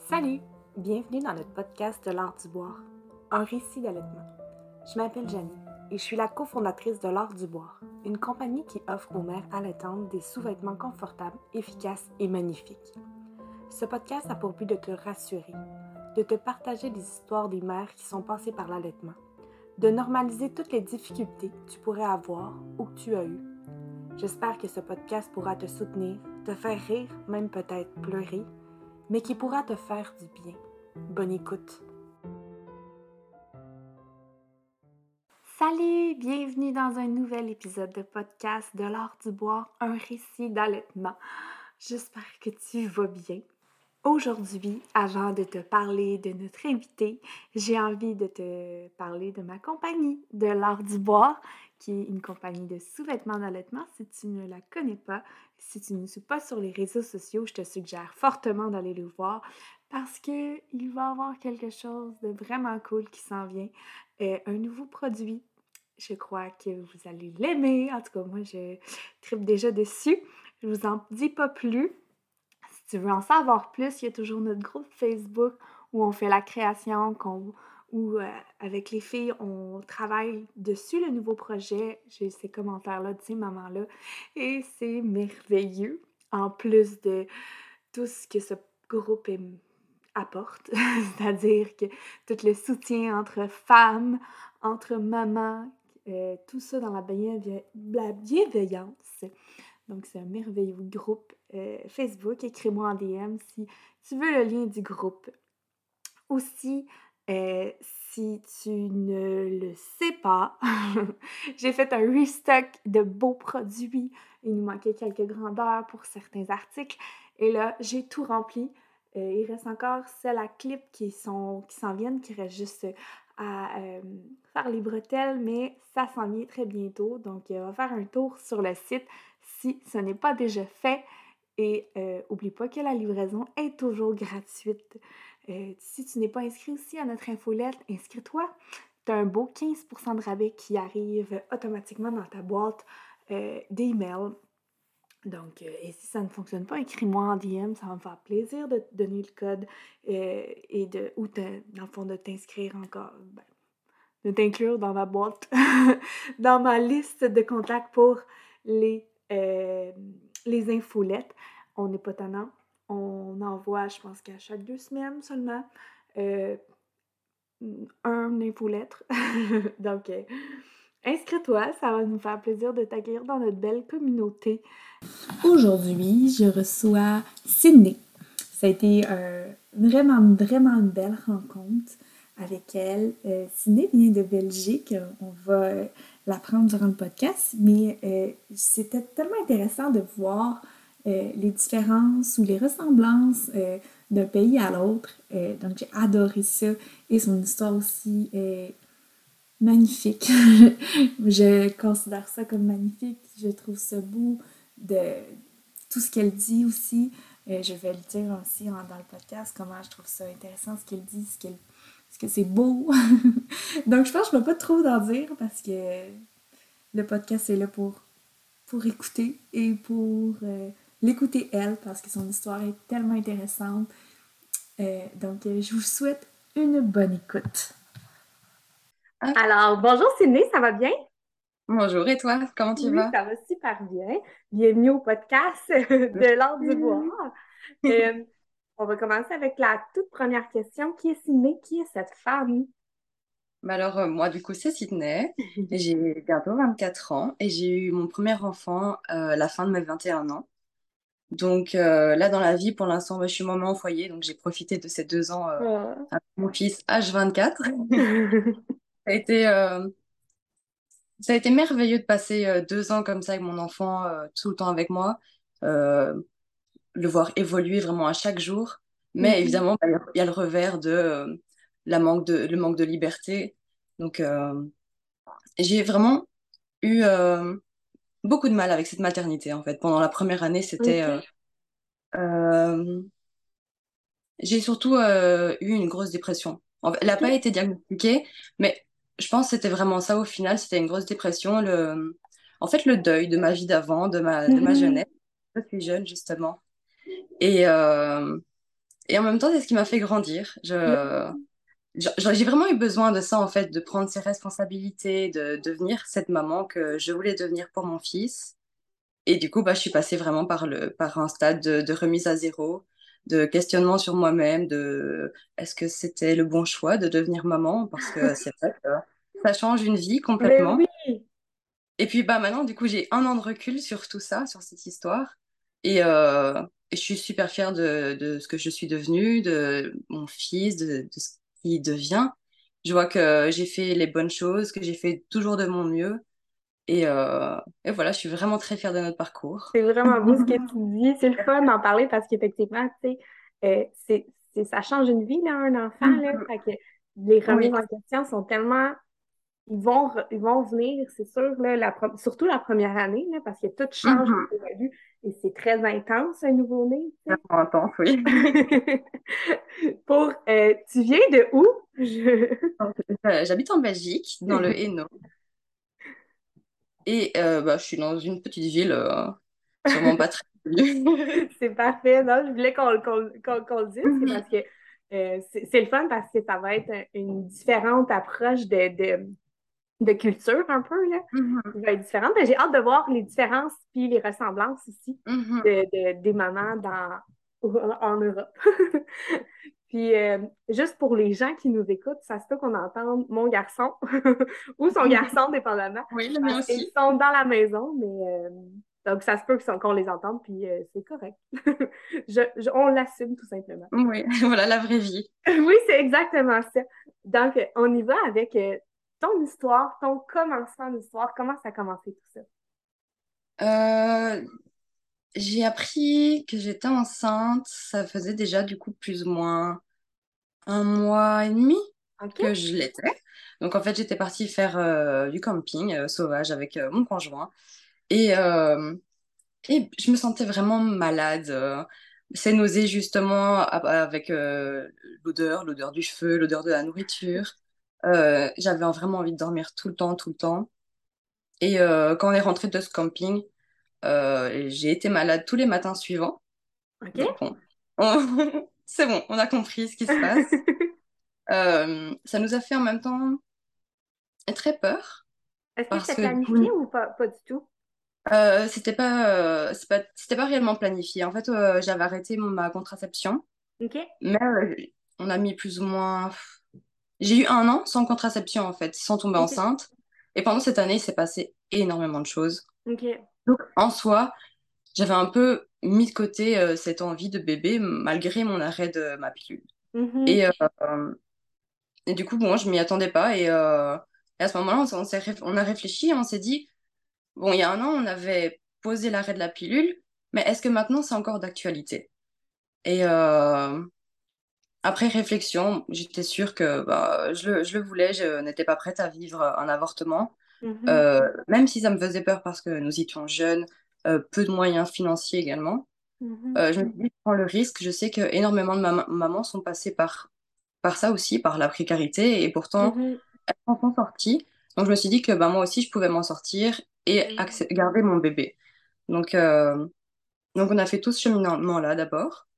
Salut! Bienvenue dans notre podcast de l'art du boire, un récit d'allaitement. Je m'appelle Janie et je suis la cofondatrice de l'art du boire, une compagnie qui offre aux mères allaitantes des sous-vêtements confortables, efficaces et magnifiques. Ce podcast a pour but de te rassurer, de te partager des histoires des mères qui sont passées par l'allaitement, de normaliser toutes les difficultés que tu pourrais avoir ou que tu as eues. J'espère que ce podcast pourra te soutenir, te faire rire, même peut-être pleurer, mais qui pourra te faire du bien. Bonne écoute! Salut! Bienvenue dans un nouvel épisode de podcast de l'art du boire, un récit d'allaitement. J'espère que tu vas bien. Aujourd'hui, avant de te parler de notre invité, j'ai envie de te parler de ma compagnie, de l'art du boire, qui est une compagnie de sous-vêtements d'allaitement. Si tu ne la connais pas, si tu ne suis pas sur les réseaux sociaux, je te suggère fortement d'aller le voir parce qu'il va y avoir quelque chose de vraiment cool qui s'en vient. Un nouveau produit. Je crois que vous allez l'aimer. En tout cas, moi, je tripe déjà dessus. Je vous en dis pas plus. Si tu veux en savoir plus, il y a toujours notre groupe Facebook où on fait la création, où avec les filles, on travaille dessus le nouveau projet. J'ai ces commentaires-là de ces mamans-là et c'est merveilleux. En plus de tout ce que ce groupe apporte, c'est-à-dire que tout le soutien entre femmes, entre mamans, tout ça dans la bienveillance. Donc, c'est un merveilleux groupe Facebook. Écris-moi en DM si tu veux le lien du groupe. Aussi, si tu ne le sais pas, j'ai fait un restock de beaux produits. Il nous manquait quelques grandeurs pour certains articles. Et là, j'ai tout rempli. Il reste encore celles à clip qui s'en viennent, qui restent juste à faire les bretelles, mais ça s'en vient très bientôt. Donc, on va faire un tour sur le site si ce n'est pas déjà fait. Et oublie pas que la livraison est toujours gratuite. Si tu n'es pas inscrit aussi à notre infolette, inscris-toi. Tu as un beau 15% de rabais qui arrive automatiquement dans ta boîte d'email. Donc, et si ça ne fonctionne pas, écris-moi en DM, ça va me faire plaisir de te donner le code dans le fond, de t'inscrire encore, de t'inclure dans ma boîte, dans ma liste de contacts pour les infolettes. On n'est pas tannant. On envoie, je pense qu'à chaque 2 semaines seulement, un infolettre. Donc, inscris-toi, ça va nous faire plaisir de t'accueillir dans notre belle communauté. Aujourd'hui, je reçois Sydney. Ça a été vraiment une belle rencontre avec elle. Sydney vient de Belgique. On va l'apprendre durant le podcast, mais c'était tellement intéressant de voir les différences ou les ressemblances d'un pays à l'autre. Donc, j'ai adoré ça. Et son histoire aussi est magnifique. Je considère ça comme magnifique. Je trouve ça beau de tout ce qu'elle dit aussi. Je vais le dire aussi dans le podcast, comment je trouve ça intéressant, ce qu'elle dit, ce que c'est beau. Donc, je pense que je ne peux pas trop en dire parce que le podcast est là pour écouter et pour l'écouter elle parce que son histoire est tellement intéressante. Donc, je vous souhaite une bonne écoute. Alors, bonjour Sydney, ça va bien? Bonjour, et toi, comment tu Oui, vas? ça va super bien. Bienvenue au podcast de l'art du boire. Euh, on va commencer avec la toute première question. Qui est Sydney? Qui est cette femme? Moi, du coup, c'est Sydney. J'ai bientôt 24 ans et j'ai eu mon premier enfant à la fin de mes 21 ans. Donc là, dans la vie, pour l'instant, je suis maman au foyer, donc j'ai profité de ces 2 ans Ah. avec mon fils H24. Ça a été, euh, ça a été merveilleux de passer 2 ans comme ça avec mon enfant, tout le temps avec moi, euh, le voir évoluer vraiment à chaque jour. Mais Mhm. évidemment, il y a le revers de, le manque de liberté. Donc, j'ai vraiment eu beaucoup de mal avec cette maternité, en fait. Pendant la première année, OK. euh, j'ai surtout eu une grosse dépression. En fait, elle n'a pas OK. été diagnostiquée, mais je pense que c'était vraiment ça au final. C'était une grosse dépression. En fait, le deuil de ma vie d'avant, de ma Mhm. jeunesse. Je suis jeune, justement. Et, euh, Et en même temps, c'est ce qui m'a fait grandir. J'ai vraiment eu besoin de ça, en fait, de prendre ses responsabilités, de devenir cette maman que je voulais devenir pour mon fils. Et du coup, bah, je suis passée vraiment par un stade de remise à zéro, de questionnement sur moi-même, de est-ce que c'était le bon choix de devenir maman? Parce que c'est vrai que ça change une vie Mais complètement. oui, Et puis bah maintenant, du coup, j'ai un an de recul sur tout ça, sur cette histoire. Et je suis super fière de ce que je suis devenue, de mon fils, de ce qu'il devient. Je vois que j'ai fait les bonnes choses, que j'ai fait toujours de mon mieux. Et voilà, je suis vraiment très fière de notre parcours. c'est vraiment beau ce que tu dis. C'est le fun d'en parler parce qu'effectivement, tu sais, ça change une vie, là, un enfant, là. Mhm. Fait que les remises Oui. en question sont tellement ils vont venir, c'est sûr, là, surtout la première année, là, parce que tout change, Mhm. tout évolue, et c'est très intense, un nouveau-né, tu sais. Vraiment intense, oui. Tu viens de où? Je... Donc, j'habite en Belgique, dans le Hainaut. Et bah, je suis dans une petite ville, sûrement pas très connue. C'est parfait, non? Je voulais qu'on le dise, c'est parce que c'est le fun parce que ça va être une différente approche de culture un peu, là. Mhm. Il va être différente. Mais j'ai hâte de voir les différences puis les ressemblances aussi Mhm. des mamans en Europe. Puis, juste pour les gens qui nous écoutent, ça se peut qu'on entende mon garçon ou son garçon, dépendamment, Oui, le mien parce qu'ils aussi. sont dans la maison, mais donc ça se peut qu'on les entende, puis c'est correct. On l'assume tout simplement. Oui, voilà la vraie vie. Oui, c'est exactement ça. Donc, on y va avec ton histoire, ton commencement d'histoire, comment ça a commencé tout ça? Euh, j'ai appris que j'étais enceinte, ça faisait déjà du coup plus ou moins un mois et demi OK? que je l'étais. Donc en fait, j'étais partie faire du camping sauvage avec mon conjoint. Et, euh, et je me sentais vraiment malade. Ces nausées justement avec l'odeur du cheveu, l'odeur de la nourriture. J'avais vraiment envie de dormir tout le temps, tout le temps. Et quand on est rentré de ce camping, j'ai été malade tous les matins suivants. OK? Donc bon, c'est bon, on a compris ce qui se passe. Ça nous a fait en même temps très peur Est-ce que parce c'était que du planifié coup, ou pas du tout? c'était pas réellement planifié. En fait, j'avais arrêté ma contraception, OK? mais on a mis plus ou moins. J'ai eu un an sans contraception en fait, sans tomber OK? enceinte. Et pendant cette année, il s'est passé énormément de choses. OK. Donc, en soi, j'avais un peu mis de côté cette envie de bébé malgré mon arrêt de ma pilule. Mhm. Et, euh, et du coup, bon, je m'y attendais pas. Et à ce moment-là, on a réfléchi et on s'est dit, bon, il y a un an, on avait posé l'arrêt de la pilule, mais est-ce que maintenant, c'est encore d'actualité? Et après réflexion, j'étais sûre que bah, je le voulais, je n'étais pas prête à vivre un avortement. Mhm. Même si ça me faisait peur parce que nous étions jeunes, peu de moyens financiers également. Mhm. Je me suis dit, je prends le risque. Je sais que énormément de mamans sont passées par ça aussi, par la précarité, et pourtant, Mhm. elles s'en sont sorties. Donc, je me suis dit que bah, moi aussi, je pouvais m'en sortir et Mhm. garder mon bébé. Donc, euh, donc, on a fait tout ce cheminement-là d'abord.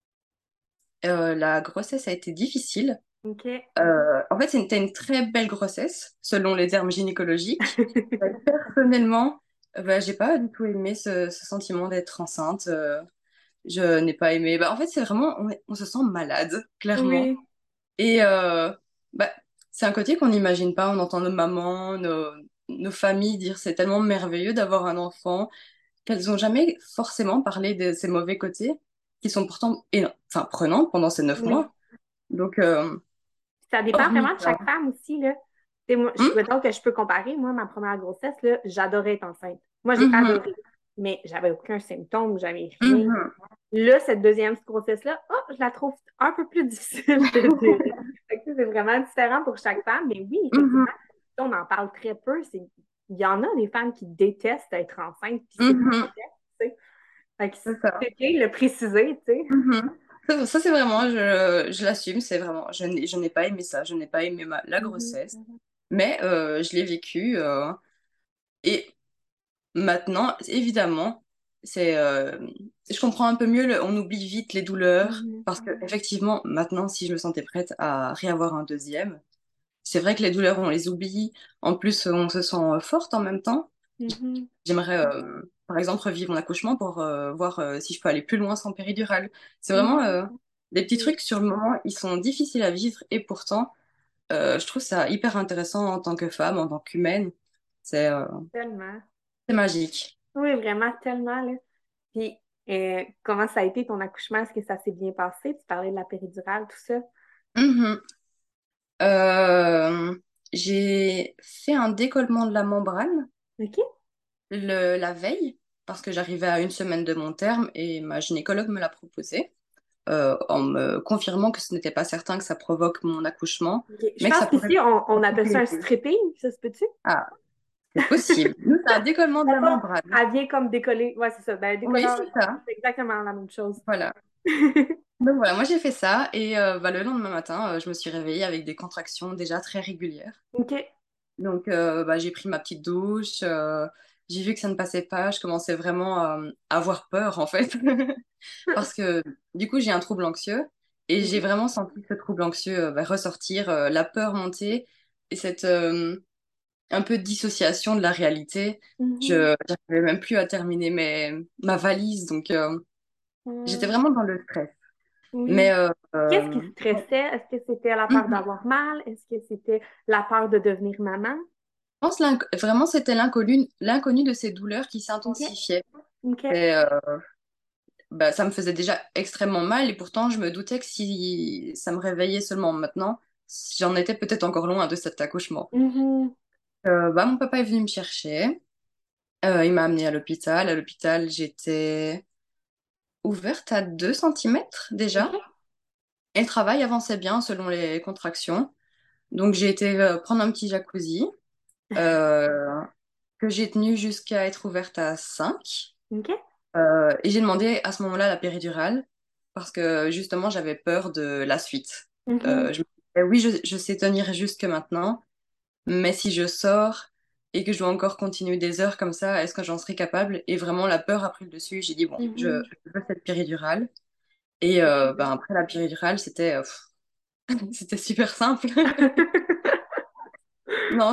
La grossesse a été difficile. OK. En fait, c'était une très belle grossesse, selon les termes gynécologiques. Personnellement, bah, j'ai pas du tout aimé ce sentiment d'être enceinte. Je n'ai pas aimé. Bah, en fait, c'est vraiment, on se sent malade, clairement. Oui. Et bah, c'est un côté qu'on n'imagine pas. On entend nos mamans, nos familles dire c'est tellement merveilleux d'avoir un enfant, qu'elles n'ont jamais forcément parlé de ces mauvais côtés, qui sont pourtant enfin, prenants pendant ces 9 mois. Oui. Donc, Ça dépend hormis vraiment de ça. chaque femme aussi, là. Tu sais, moi, Hum, mettons que je peux comparer. Moi, ma première grossesse, là, j'adorais être enceinte. Moi, j'ai mhm, adoré. Mais j'avais aucun symptôme, j'avais rien. mhm, Là, cette deuxième grossesse-là, oh, je la trouve un peu plus difficile, je te dirais. Fait que, c'est vraiment différent pour chaque femme. Mais oui, mhm, effectivement, on en parle très peu. Il y en a des femmes qui détestent être enceinte, puis c'est mhm. correct, tu sais. Fait que C'est ça. c'est bien de le préciser, tu sais. Mhm. Ça, c'est vraiment, je l'assume, c'est vraiment, je n'ai pas aimé ça, je n'ai pas aimé la Mhm, grossesse, mhm. mais je l'ai vécu. Et maintenant, évidemment, c'est, je comprends un peu mieux, on oublie vite les douleurs, Mhm. parce que effectivement, maintenant, si je me sentais prête à réavoir un deuxième, c'est vrai que les douleurs, on les oublie. En plus, on se sent forte en même temps. Mhm. J'aimerais, par exemple, revivre mon accouchement pour voir si je peux aller plus loin sans péridurale. C'est vraiment Mhm. des petits Oui, trucs sur le moment, ils sont difficiles à vivre et pourtant, je trouve ça hyper intéressant en tant que femme, en tant qu'humaine. C'est euh, tellement. c'est magique. Oui, vraiment, tellement, là. Puis, comment ça a été ton accouchement? Est-ce que ça s'est bien passé? Tu parlais de la péridurale, tout ça. Mhm. Euh, j'ai fait un décollement de la membrane OK? la veille parce que j'arrivais à une semaine de mon terme et ma gynécologue me l'a proposé en me confirmant que ce n'était pas certain que ça provoque mon accouchement, OK. Je mais que pense ça pourrait qu'ici, on appelle couper ça les un deux. stripping, ça se peut-tu? Ah, c'est possible. Nous, c'est un décollement de Dans le la fond, membrane. elle vient comme décoller. Ouais, c'est ça. Ben, un Oui, décolleur, c'est ça. c'est exactement la même chose. Voilà. Donc voilà, moi j'ai fait ça et le lendemain matin, je me suis réveillée avec des contractions déjà très régulières. OK. Donc, j'ai pris ma petite douche, j'ai vu que ça ne passait pas, je commençais vraiment à avoir peur en fait, parce que du coup j'ai un trouble anxieux et j'ai Mhm. vraiment senti ce trouble anxieux ressortir, la peur monter et cette un peu de dissociation de la réalité. Mhm. Je n'arrivais même plus à terminer ma valise, donc j'étais Mhm. vraiment dans le stress. Mais Oui. Qu'est-ce qui stressait? Est-ce que c'était la peur je d'avoir mal? Est-ce que c'était la peur de devenir maman? pense vraiment c'était l'inconnu de ces douleurs qui OK. s'intensifiaient. OK. Et, ça me faisait déjà extrêmement mal et pourtant je me doutais que si ça me réveillait seulement maintenant, j'en étais peut-être encore loin de cet accouchement. Mhm. Mon papa est venu me chercher, il m'a amené à l'hôpital. À l'hôpital, j'étais ouverte à 2 centimètres déjà OK. et le travail avançait bien selon les contractions. Donc j'ai été prendre un petit jacuzzi euh, que j'ai tenu jusqu'à être ouverte à 5. OK. Et j'ai demandé à ce moment-là la péridurale parce que justement j'avais peur de la suite. Mhm. Je me disais, oui, je sais tenir jusque maintenant, mais si je sors et que je dois encore continuer des heures comme ça, est-ce que j'en serai capable? Et vraiment la peur a pris le dessus. J'ai dit, bon, Mhm. je veux cette péridurale. Et après la péridurale, c'était c'était super simple. Non,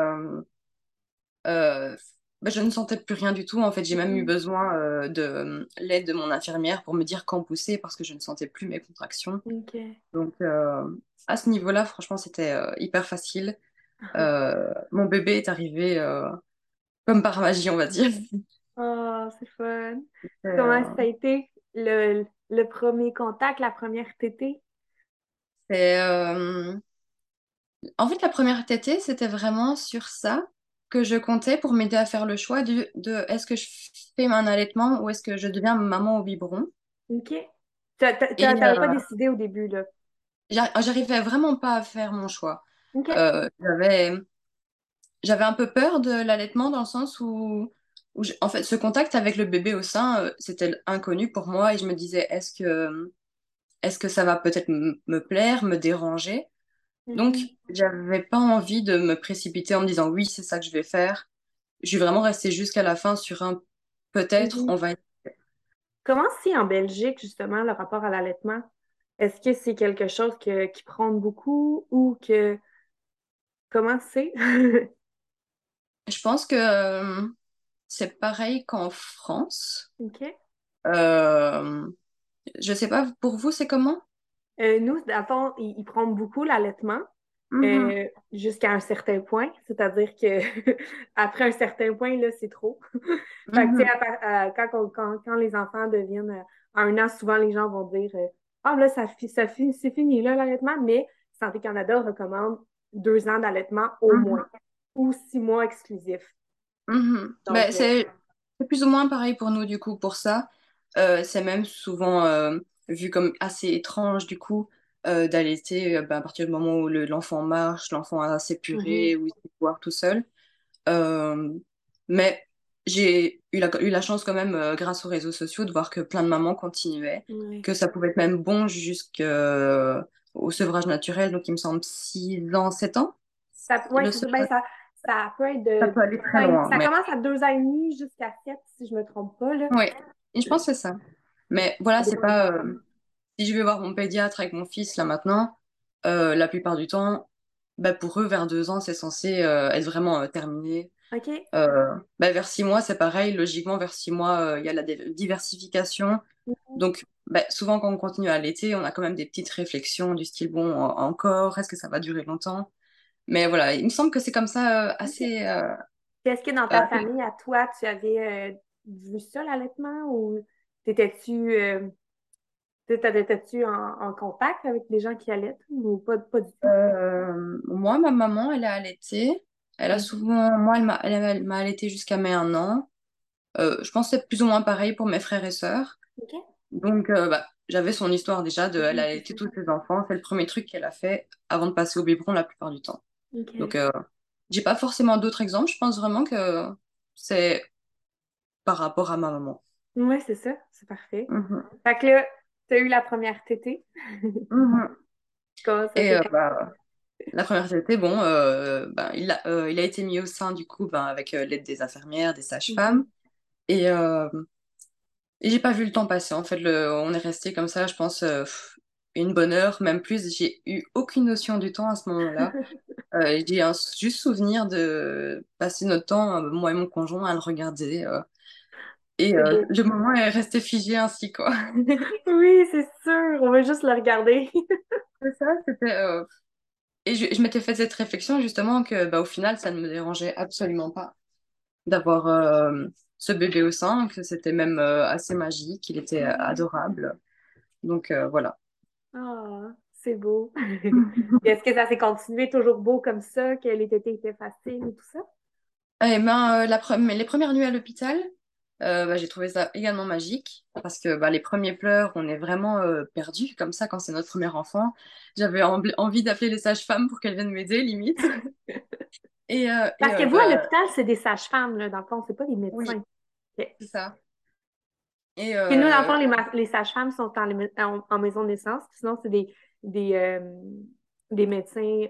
Euh, je ne sentais plus rien du tout. En fait, j'ai même eu Mhm. besoin de l'aide de mon infirmière pour me dire quand pousser parce que je ne sentais plus mes contractions. OK. Donc, à ce niveau-là, franchement, c'était hyper facile. Mon bébé est arrivé comme par magie, on va dire. Oh, c'est fun. C'était, Comment ça a été le premier contact, la première tétée? c'est, En fait, la première tétée, c'était vraiment sur ça que je comptais pour m'aider à faire le choix de est-ce que je fais un allaitement ou est-ce que je deviens maman au biberon. OK. Et T'avais pas décidé au début, là. j'arrivais vraiment pas à faire mon choix. OK. Euh, j'avais, j'avais un peu peur de l'allaitement dans le sens en fait, ce contact avec le bébé au sein, c'était inconnu pour moi et je me disais, est-ce que ça va peut-être me plaire, me déranger? Donc, Mhm. j'avais pas envie de me précipiter en me disant, oui, c'est ça que je vais faire. Je suis vraiment restée jusqu'à la fin sur un peut-être, on Mhm. va. Comment c'est en Belgique, justement, le rapport à l'allaitement? Est-ce que c'est quelque chose qui prend beaucoup ou que... Comment c'est? Je pense que c'est pareil qu'en France. OK. Euh, je sais pas, pour vous, c'est comment? Nous, dans le fond, ils prennent beaucoup l'allaitement Mhm, jusqu'à un certain point, c'est-à-dire que après un certain point, là, c'est trop. Fait que, tu sais, mhm, quand les enfants deviennent à 1 an, souvent les gens vont dire ah, là, c'est fini, là, l'allaitement, mais Santé Canada recommande 2 ans d'allaitement au moins, mhm, ou 6 mois exclusifs. mhm. Donc, C'est plus ou moins pareil pour nous, du coup, pour ça. C'est même souvent vu comme assez étrange, du coup, d'allaiter à partir du moment où l'enfant marche, l'enfant a ses mhm, purées, ou il sait boire tout seul. Euh, mais j'ai eu la chance quand même, grâce aux réseaux sociaux, de voir que plein de mamans continuaient, ouais. que ça pouvait être même bon jusqu'au sevrage naturel, donc il me semble 6 ans, 7 ans. Ouais, Le c'est ça. Ben, sevrage. Ça peut être Ça de peut aller très loin, ça mais commence à 2 ans et demi jusqu'à 7, si je me trompe pas, là. oui, et je pense que c'est ça. Mais voilà, Ça c'est dépend des pas. enfants. Si je vais voir mon pédiatre avec mon fils là maintenant, la plupart du temps, bah, pour eux, vers 2 ans, c'est censé être vraiment terminé. OK. Bah, vers 6 mois, c'est pareil. Logiquement, vers 6 mois, il y a la diversification. Donc, bah, souvent, quand on continue à allaiter, on a quand même des petites réflexions du style, bon, encore, est-ce que ça va durer longtemps? Mais voilà, il me semble que c'est comme ça OK. assez. Puis est-ce que dans ta famille, à toi, tu avais vu ça, l'allaitement, ou t'étais-tu t'étais-tu en contact avec des gens qui allaitent ou pas du tout? Moi, ma maman, elle a allaité. Elle a Mhm. souvent. Moi, elle m'a allaité jusqu'à mes 1 an. Je pense que c'est plus ou moins pareil pour mes frères et sœurs. OK. Donc, bah, j'avais son histoire déjà de elle Mhm, a c'est allaité ça. tous ses enfants. C'est le premier truc qu'elle a fait avant de passer au biberon la plupart du temps. Donc, OK. j'ai pas forcément d'autres exemples. Je pense vraiment que c'est par rapport à ma maman. Ouais, c'est ça. C'est parfait. Mhm. Fait que là, t'as eu la première tétée. Mhm. Comment ça Et s'est passé? bah, la première c'était bon. Ben, il a été mis au sein du coup ben, avec l'aide des infirmières, des sages-femmes. Mhm. Et, j'ai pas vu le temps passer. En fait, on est resté comme ça, je pense, une bonne heure, même plus. J'ai eu aucune notion du temps à ce moment-là. J'ai un juste souvenir de passer notre temps, moi et mon conjoint, à le regarder. Et C'est beau. le moment est resté figé ainsi, quoi. Oui, c'est sûr. On va juste le regarder. C'est ça, c'était. Et je m'étais fait cette réflexion justement que, bah, au final, ça ne me dérangeait absolument pas d'avoir ce bébé au sein, que c'était même assez magique, il était Mhm. adorable. Donc voilà. Ah, c'est beau. Et est-ce que ça s'est continué toujours beau comme ça, que les tétés étaient faciles et tout ça? Eh ben, les premières nuits à l'hôpital, bah, j'ai trouvé ça également magique parce que bah, les premiers pleurs, on est vraiment perdu comme ça quand c'est notre premier enfant. J'avais envie d'appeler les sages-femmes pour qu'elles viennent m'aider, limite. Parce que vous, à Bah, l'hôpital, c'est des sages-femmes, là, dans le fond, c'est pas des oui, médecins. OK. c'est ça. Et Et nous, dans le fond, les sages-femmes sont en maison de naissance, puis sinon, c'est des, euh, des médecins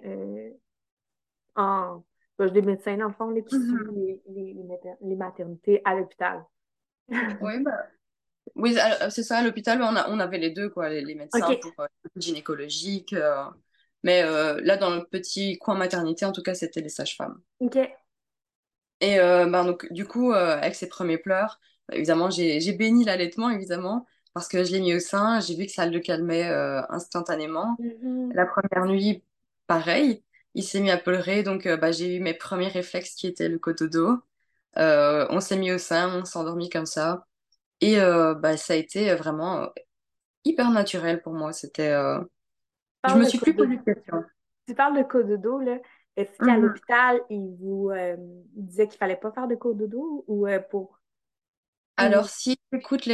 en. Des médecins, dans le fond, là, qui suivent mhm. les maternités à l'hôpital. Oui, bah, oui, c'est ça, à l'hôpital, on avait les deux, quoi, les médecins OK. pour gynécologique. Mais là, dans le petit coin maternité, en tout cas, c'était les sages-femmes. OK. Et ben, donc, du coup, avec ses premiers pleurs, bah, évidemment, j'ai béni l'allaitement, évidemment, parce que je l'ai mis au sein, j'ai vu que ça le calmait instantanément. Mhm. La première nuit, pareil, il s'est mis à pleurer, donc bah, j'ai eu mes premiers réflexes qui étaient le cododo. On s'est mis au sein, on s'est endormi comme ça. Et bah, ça a été vraiment hyper naturel pour moi. Je me Parle de suis plus cododo. posé de questions. Tu parles de cododo, là. Est-ce qu'à Mhm. l'hôpital, ils vous disaient qu'il fallait pas faire de cododo ou pour. Alors, Ou. si tu écoutes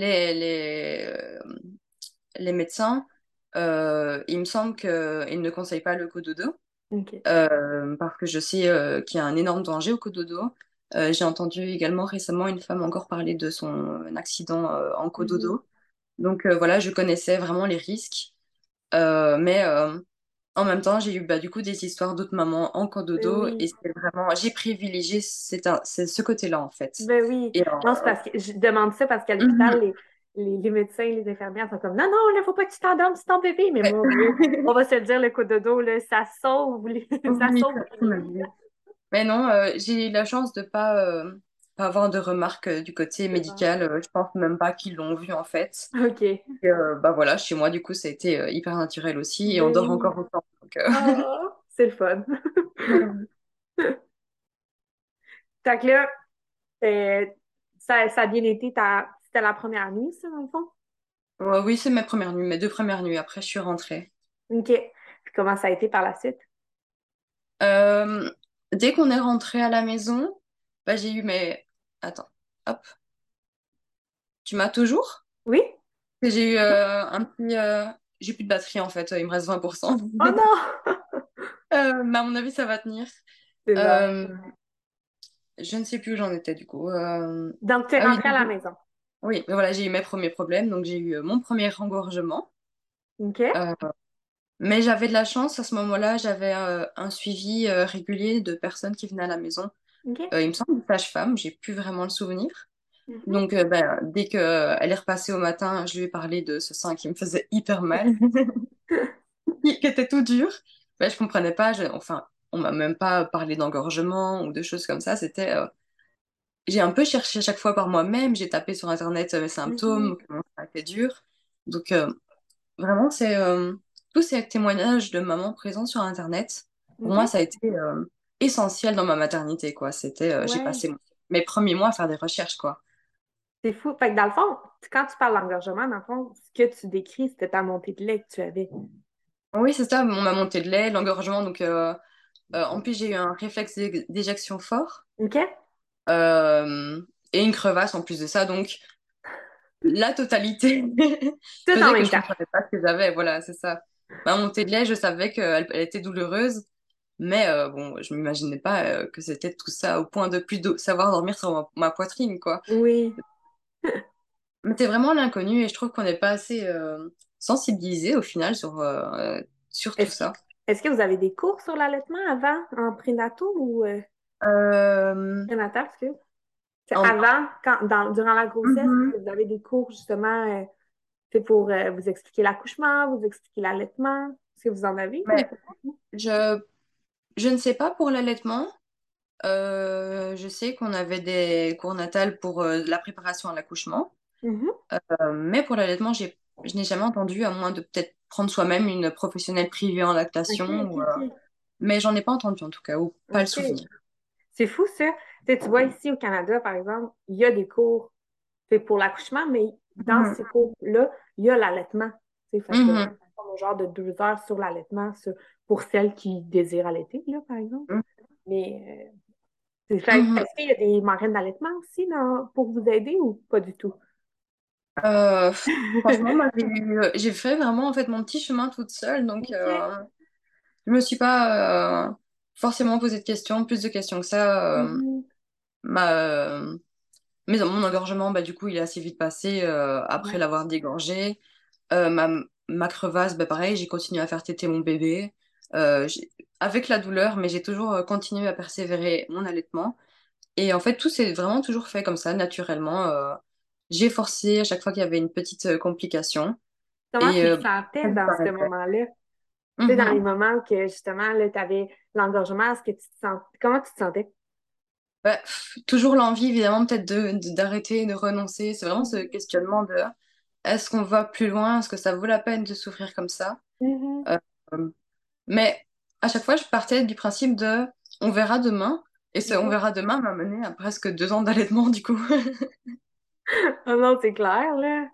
les médecins, il me semble qu'ils ne conseillent pas le cododo, OK. parce que je sais qu'il y a un énorme danger au cododo. J'ai entendu également récemment une femme encore parler de son accident en Mhm. cododo. Donc voilà, je connaissais vraiment les risques. Mais en même temps, j'ai eu bah, du coup des histoires d'autres mamans en Ben cododo et oui. c'est vraiment, j'ai privilégié c'est ce côté-là en fait. Ben oui. Et Non, c'est parce que je demande ça parce qu'à l'hôpital, mhm. les médecins, les infirmières sont comme non, non, là, faut pas que tu t'endormes, c'est ton bébé. Mais Ouais. mon Dieu, on va se le dire, le cododo, là, ça sauve ça Oui, sauve ça les m'a vies. dit. Mais non, j'ai eu la chance de pas avoir de remarques du côté C'est bon. médical. Je pense même pas qu'ils l'ont vu en fait. OK. Et, bah voilà, chez moi du coup ça a été hyper naturel aussi et on Ben dort oui. encore autant. Donc, Oh, c'est le fun. Fait que là, euh, ça a bien été c'était la première nuit, ça, dans le fond? oui, c'est mes premières nuits, mes 2 premières nuits. Après, je suis rentrée. OK. Puis comment ça a été par la suite? Euh, Dès qu'on est rentré à la maison, bah, j'ai eu mes... Attends, hop. Tu m'as toujours? Oui? J'ai eu un petit... J'ai plus de batterie en fait, il me reste 20%. Oh non! Mais à mon avis, ça va tenir. C'est bon. Euh, je ne sais plus où j'en étais du coup. Donc, tu es Ah oui, rentrée à la maison. oui, mais voilà, j'ai eu mes premiers problèmes. Donc j'ai eu mon premier engorgement. OK? Euh, Mais j'avais de la chance à ce moment-là, j'avais un suivi régulier de personnes qui venaient à la maison. OK. Il me semble une sage-femme, j'ai plus vraiment le souvenir. Mhm. Donc ben, dès qu'elle est repassée au matin, je lui ai parlé de ce sein qui me faisait hyper mal, qui était tout dur. Ben, je comprenais pas, enfin, on m'a même pas parlé d'engorgement ou de choses comme ça. J'ai un peu cherché à chaque fois par moi-même, j'ai tapé sur Internet mes Mhm. symptômes, comment ça a été dur. Donc vraiment, tous ces témoignages de mamans présentes sur Internet, pour moi, OK. ça a été essentiel dans ma maternité, quoi. J'ai Ouais. passé mes premiers mois à faire des recherches, quoi. C'est fou. Fait que dans le fond, quand tu parles d'engorgement, dans le fond, ce que tu décris, c'était ta montée de lait que tu avais. Oui, c'est ça, on m'a monté de lait, l'engorgement, donc en plus j'ai eu un réflexe d'éjection fort OK? euh, et une crevasse en plus de ça, donc la totalité Tout en faisait que même je temps. comprenais pas ce que j'avais, voilà, c'est ça. Ma montée de lait, je savais elle était douloureuse, mais bon, je m'imaginais pas que c'était tout ça au point de plus de savoir dormir sur ma poitrine, quoi. Oui. Mais c'est vraiment l'inconnu et je trouve qu'on n'est pas assez sensibilisé au final sur tout Est-ce ça. est-ce que vous avez des cours sur l'allaitement avant, en prénatal ou Euh, prénatal, excuse? C'est en- avant, durant la grossesse, est-ce Mhm. que vous avez des cours justement c'est pour vous expliquer l'accouchement, vous expliquer l'allaitement? Est-ce que vous en avez ou Mais pas? je, je ne sais pas pour l'allaitement. Je sais qu'on avait des cours natales pour la préparation à l'accouchement. Mhm. Mais pour l'allaitement, je n'ai jamais entendu, à moins de peut-être prendre soi-même une professionnelle privée en OK, lactation. OK, OK. Mais j'en ai pas entendu en tout cas, ou pas le OK. souvenir. C'est fou, ça. Tu vois, ici au Canada, par exemple, il y a des cours c'est pour l'accouchement, mais dans Mhm. ces cours-là, il y a l'allaitement. Fait que, Mhm. comme un genre de 2 heures sur l'allaitement pour celles qui désirent allaiter, là, par exemple. Mais Mhm. est-ce qu'il y a des marraines d'allaitement aussi pour vous aider ou pas du tout? Euh, Franchement, moi, j'ai fait vraiment en fait mon petit chemin toute seule, donc OK. je me suis pas forcément posé de questions, plus de questions que ça. Mhm. Ma, mais mon engorgement, bah, du coup, il est assez vite passé après Ouais. l'avoir dégorgé. Ma crevasse, bah, pareil, j'ai continué à faire téter mon bébé avec la douleur, mais j'ai toujours continué à persévérer mon allaitement. Et en fait, tout s'est vraiment toujours fait comme ça, naturellement. J'ai forcé à chaque fois qu'il y avait une petite complication. Comment Et tu te sentais ça dans ce disparaissait. moment-là? Tu sais, dans les Mhm. moments où que, justement, tu avais l'engorgement, est-ce que tu te sens... comment tu te sentais? Bah, toujours l'envie, évidemment, peut-être d'arrêter, de renoncer. C'est vraiment ce Mhm. questionnement de est-ce qu'on va plus loin? Est-ce que ça vaut la peine de souffrir comme ça? Mhm. Euh, mais à chaque fois, je partais du principe de on verra demain. Et ce on OK. verra demain m'a mené à presque 2 ans d'allaitement, du coup. Oh non, c'est clair, là.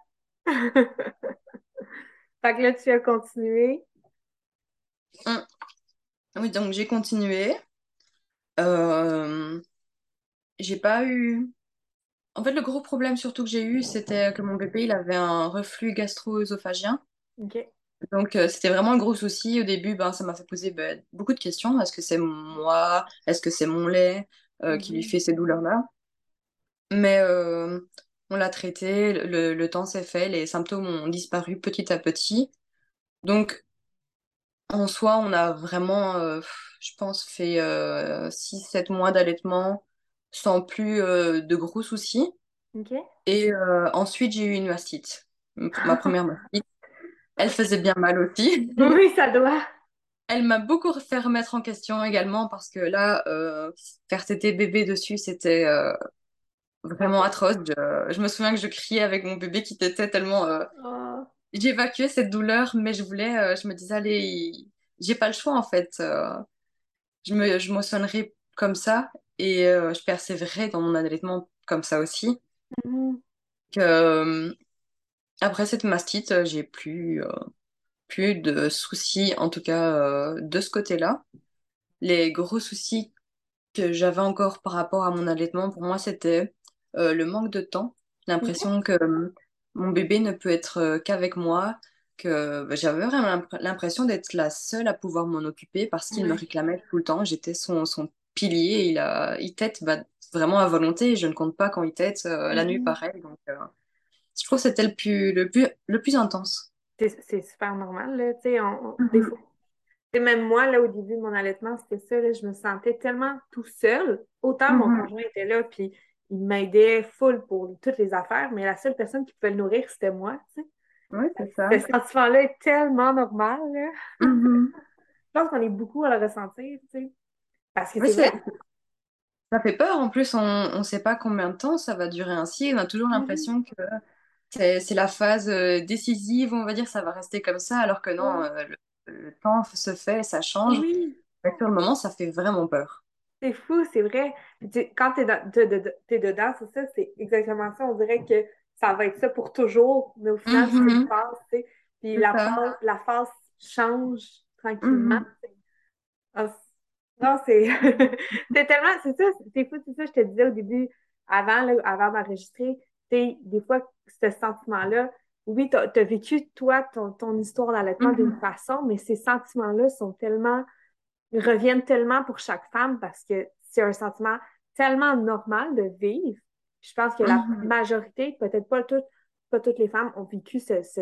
Fait que là, tu as continué. Hum. Oui, donc j'ai continué. Euh, j'ai pas eu. En fait, le gros problème surtout que j'ai eu, c'était que mon bébé, il avait un reflux gastro-œsophagien. OK. Donc, c'était vraiment un gros souci. Au début, ben, ça m'a fait poser beaucoup de questions. Est-ce que c'est moi? Est-ce que c'est mon lait qui lui Mhm. fait ces douleurs-là? Mais on l'a traité, le temps s'est fait, les symptômes ont disparu petit à petit. Donc, en soi, on a vraiment, je pense, fait 6, 7 mois d'allaitement sans plus de gros soucis. OK. Et ensuite, j'ai eu une mastite. Ma première mastite. Elle faisait bien mal aussi. Oui, ça doit. Elle m'a beaucoup fait remettre en question également parce que là, faire téter bébé dessus, c'était Pas vraiment possible. atroce. Je me souviens que je criais avec mon bébé qui tétait tellement Ah. j'évacuais cette douleur, mais je me disais, allez, j'ai pas le choix en fait. Je m'émotionnerais comme ça et je persévérerai dans mon allaitement comme ça aussi. Mhm. Que, après cette mastite, j'ai plus de soucis, en tout cas de ce côté-là. Les gros soucis que j'avais encore par rapport à mon allaitement, pour moi, c'était le manque de temps. OK. L'impression que mon bébé ne peut être qu'avec moi, que j'avais vraiment l'impression d'être la seule à pouvoir m'en occuper parce qu'il me Ouais. réclamait tout le temps. J'étais son pilier. Il tète vraiment à volonté. Je ne compte pas quand il tète. La nuit, Mhm. pareil. Donc, je trouve que c'était le plus intense. c'est super normal, là. Tu sais, des Mhm. fois, et même moi, là, au début de mon allaitement, c'était ça, là, je me sentais tellement tout seul. Autant mon Mhm. conjoint était là, puis il m'aidait full pour toutes les affaires, mais la seule personne qui pouvait le nourrir, c'était moi, tu sais. Oui, c'est Ce ça. sentiment-là est tellement normal, là. Mhm. Je pense qu'on est beaucoup à le ressentir, tu sais. Parce que Oui, c'est vrai. ça fait peur. En plus, on ne sait pas combien de temps ça va durer ainsi. On a toujours Mhm. l'impression que c'est la phase décisive, on va dire, ça va rester comme ça, alors que non, Ouais. le temps se fait, ça change. Oui. Mais sur le moment, ça fait vraiment peur. C'est fou, c'est vrai. Puis quand t'es dedans, c'est ça, c'est exactement ça. On dirait que ça va être ça pour toujours, mais au final, c'est une Mhm. phase, tu sais. Puis C'est ça. la phase change tranquillement. Mhm. Ah, non, c'est c'est tellement, c'est ça, c'est fou, c'est ça, je te disais au début, avant, là, avant d'enregistrer, tu sais, des fois, ce sentiment-là, oui, t'as vécu, toi, ton histoire d'allaitement d'une Mhm. façon, mais ces sentiments-là sont tellement ils reviennent tellement pour chaque femme parce que c'est un sentiment tellement normal de vivre. Je pense que la Mhm. majorité, peut-être pas toutes les femmes ont vécu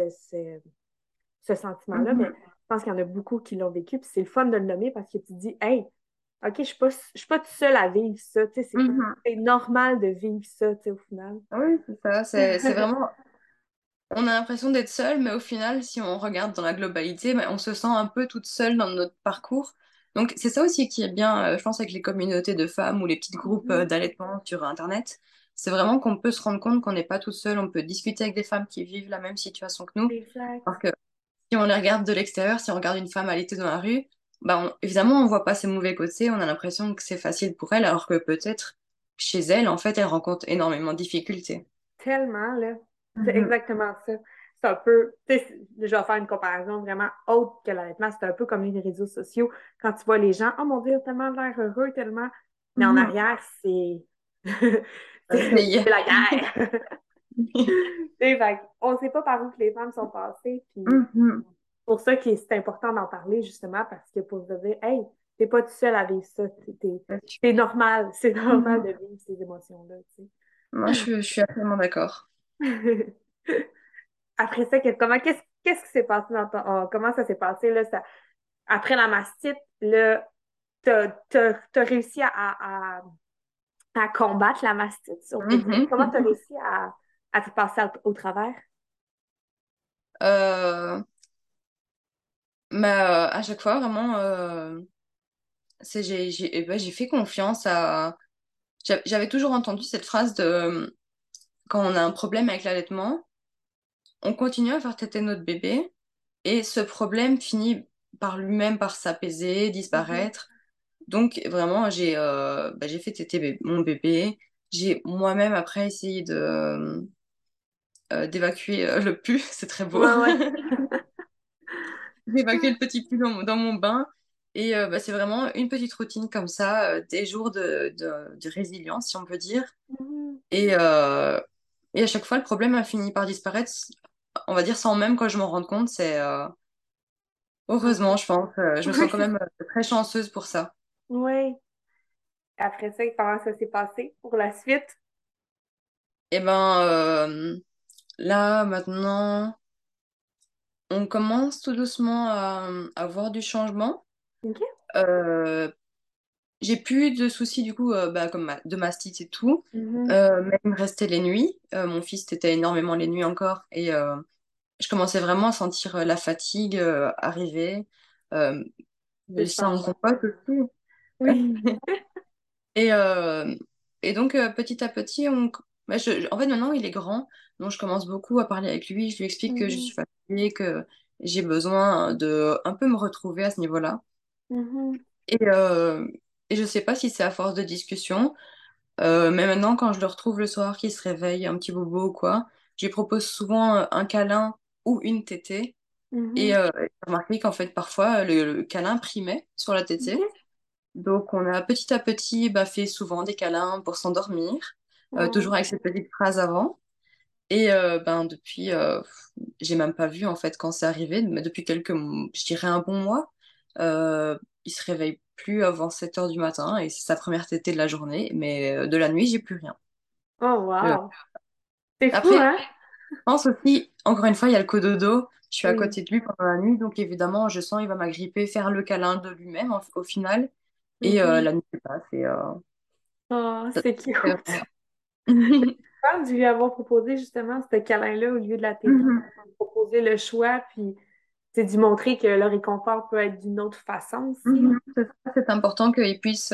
ce sentiment-là, mais Mhm. je pense qu'il y en a beaucoup qui l'ont vécu. Puis c'est le fun de le nommer parce que tu te dis, hey, OK, je suis pas toute seule à vivre ça. Tu sais, Mhm. c'est normal de vivre ça, tu sais, au final. Oui, c'est ça. C'est vraiment. On a l'impression d'être seul, mais au final, si on regarde dans la globalité, ben, on se sent un peu toute seule dans notre parcours. Donc, c'est ça aussi qui est bien, je pense, avec les communautés de femmes ou les petits groupes Mhm. d'allaitement sur Internet. C'est vraiment qu'on peut se rendre compte qu'on n'est pas tout seul, on peut discuter avec des femmes qui vivent la même situation que nous. Exact. Parce que si on les regarde de l'extérieur, si on regarde une femme allaitée dans la rue, ben, évidemment, on voit pas ses mauvais côtés, on a l'impression que c'est facile pour elle, alors que peut-être chez elle, en fait, elle rencontre énormément de difficultés. Tellement, là. C'est Mhm. exactement ça. C'est un peu, tu sais, je vais faire une comparaison vraiment haute que l'allaitement. C'est un peu comme les réseaux sociaux. Quand tu vois les gens, oh mon Dieu, ils ont tellement l'air heureux, tellement. Mais en Mhm. arrière, c'est C'est- c'est la guerre. Tu sais, on ne sait pas par où que les femmes sont passées. Puis Mhm. pour ça que c'est important d'en parler, justement, parce que pour se dire, hey, t'es pas tout seul à vivre ça. C'est normal. C'est normal Mhm. de vivre ces émotions-là, tu Moi, je suis absolument d'accord. sais. Après ça, qu'est-ce qui s'est passé comment ça s'est passé là, après la mastite, là, t'as réussi à combattre la mastite, si on peut dire. Comment t'as Mhm. réussi à te passer au travers? Euh, à chaque fois, vraiment, j'ai fait confiance à. J'avais toujours entendu cette phrase de quand on a un problème avec l'allaitement, on continue à faire téter notre bébé et ce problème finit par lui-même par s'apaiser, Mhm. disparaître. Donc vraiment, j'ai fait téter mon bébé. J'ai moi-même après essayé de d'évacuer le pus, c'est très beau. Ouais, ouais. J'ai évacué le petit pus dans mon bain. Et c'est vraiment une petite routine comme ça, des jours de résilience, si on peut dire. Mhm. Et, euh, et à chaque fois, le problème a fini par disparaître, on va dire sans même que je m'en rende compte. C'est Ah, heureusement, je pense. Je me sens quand ouais. même très chanceuse pour ça. Ouais. Après ça, comment ça s'est passé pour la suite? Et ben là, maintenant, on commence tout doucement à voir du changement. OK? Euh, J'ai plus de soucis du coup comme de mastite et tout. Mhm. Mais il me restait les nuits. Mon fils tétait énormément les nuits encore et je commençais vraiment à sentir la fatigue arriver. Euh, C'est ça en changement. compote aussi. Oui. Et, euh, et donc petit à petit, en fait maintenant il est grand, donc je commence beaucoup à parler avec lui. Je lui explique que je Mhm. suis fatiguée, que j'ai besoin de un peu me retrouver à ce niveau-là. Mhm. Et, euh, et je sais pas si c'est à force de discussion. Mais maintenant, quand je le retrouve le soir, qu'il se réveille, un petit bobo ou quoi, je lui propose souvent un câlin ou une tétée. Et Mhm. j'ai remarqué qu'en fait, parfois, le câlin primait sur la tétée. OK? Donc, on a petit à petit fait souvent des câlins pour s'endormir, toujours Oh. avec cette petite phrase avant. Et depuis, j'ai même pas vu en fait quand c'est arrivé, mais depuis je dirais un bon mois, il se réveille plus avant 7 heures du matin et c'est sa première tétée de la journée, mais de la nuit, j'ai plus rien. Oh, Euh, wow. C'est fou, Après, hein? je pense aussi, encore une fois, il y a le cododo. Je suis à Oui. côté de lui pendant la nuit, donc évidemment, je sens il va m'agripper, faire le câlin de lui-même au final. Et Mhm. la nuit passe et Oh, ça- c'est c'est cute. vraiment- Je pense de lui avoir proposé justement ce câlin-là au lieu de la tétée. Mhm. Proposer le choix, puis c'est d'y montrer que le réconfort peut être d'une autre façon aussi. Mhm. C'est ça, c'est important qu'il puisse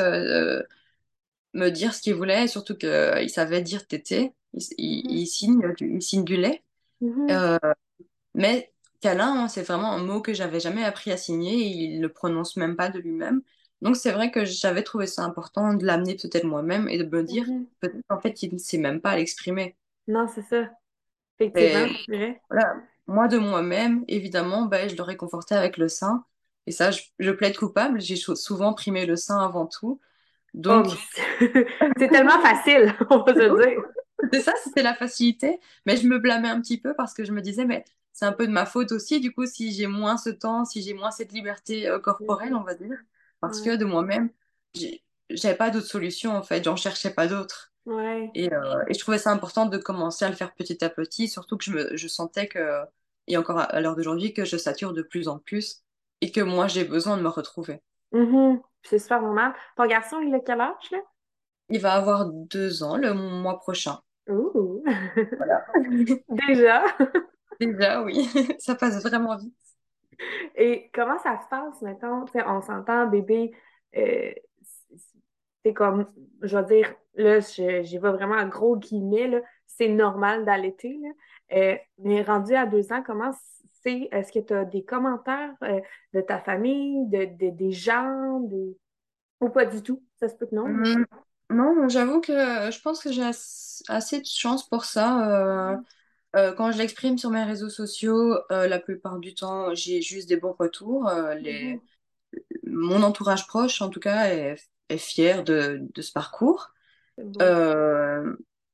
me dire ce qu'il voulait, et surtout qu'il savait dire tété. Mhm. Il signe du lait. Mhm. Euh, mais câlin, hein, c'est vraiment un mot que j'avais jamais appris à signer et il le prononce même pas de lui-même. Donc c'est vrai que j'avais trouvé ça important de l'amener peut-être moi-même et de me dire Mhm. peut-être en fait il ne sait même pas l'exprimer. Non, c'est ça. Et Effectivement, c'est vrai. voilà, moi de moi-même, évidemment, ben, je l'aurais conforté avec le sein. Et ça, je plaide coupable. J'ai souvent primé le sein avant tout. Oh, mais Donc, c'est tellement facile, on va se dire. c'est ça, c'était la facilité. Mais je me blâmais un petit peu parce que je me disais, mais c'est un peu de ma faute aussi. Du coup, si j'ai moins ce temps, si j'ai moins cette liberté corporelle, Mhm. on va dire, parce que Ouais. de moi-même, j'avais pas d'autre solution en fait. J'en cherchais pas d'autres. Ouais. Et je trouvais ça important de commencer à le faire petit à petit, surtout que je sentais que, et encore à l'heure d'aujourd'hui, que je sature de plus en plus et que moi, j'ai besoin de me retrouver. Mhm. C'est super normal. Ton garçon, il a quel âge, là? Il va avoir 2 ans le mois prochain. Ouh! Voilà. Déjà. Déjà, oui, ça passe vraiment vite. Et comment ça se passe, mettons, tu sais, on s'entend, bébé, euh, c'est comme, je vais dire, là, j'y vais vraiment en gros guillemets, là, c'est normal d'allaiter, là. Mais rendu à 2 ans, comment c'est, est-ce que tu as des commentaires de ta famille, des gens, ou pas du tout? Ça se peut que non, mais... Hum, Non, j'avoue que je pense que j'ai assez de chance pour ça. Quand je l'exprime sur mes réseaux sociaux, la plupart du temps, j'ai juste des bons retours. Mhm. Mon entourage proche, en tout cas, est fier de ce parcours. C'est beau. Euh,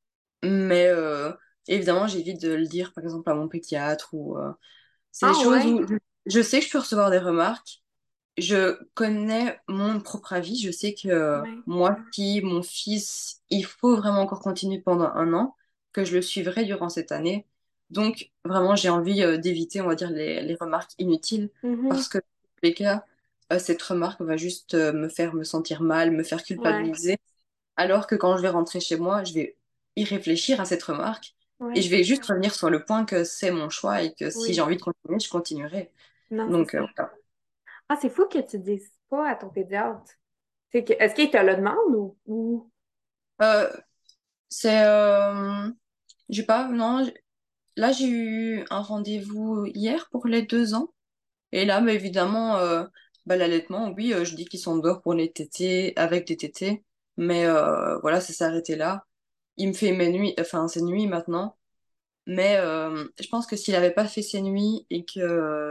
mais évidemment, j'évite de le dire, par exemple, à mon pédiatre ou c'est des Ah choses ouais? où je sais que je peux recevoir des remarques. Je connais mon propre avis. Je sais que Ouais. moi, si mon fils, il faut vraiment encore continuer pendant 1 an, que je le suivrai durant cette année. Donc, vraiment, j'ai envie d'éviter, on va dire, les remarques inutiles, Mhm. parce que, dans tous les cas, cette remarque va juste me faire me sentir mal, me faire Ouais. culpabiliser, alors que quand je vais rentrer chez moi, je vais y réfléchir à cette remarque, et Ouais. je vais juste revenir sur le point que c'est mon choix, et que si j'ai Oui. envie de continuer, je continuerai. Non, c'est Donc, ça. voilà. Ah, c'est fou que tu dises pas à ton pédiatre. Est-ce qu'il te le demande ou... Euh, C'est, j'ai pas, non, là j'ai eu un rendez-vous hier pour les 2 ans. Et là, bah, évidemment, bah, l'allaitement, oui, je dis qu'ils sont dehors pour les tétés, avec des tétés. Mais voilà, ça s'est arrêté là. Il me fait mes nuits, enfin ses nuits maintenant. Mais je pense que s'il avait pas fait ses nuits et que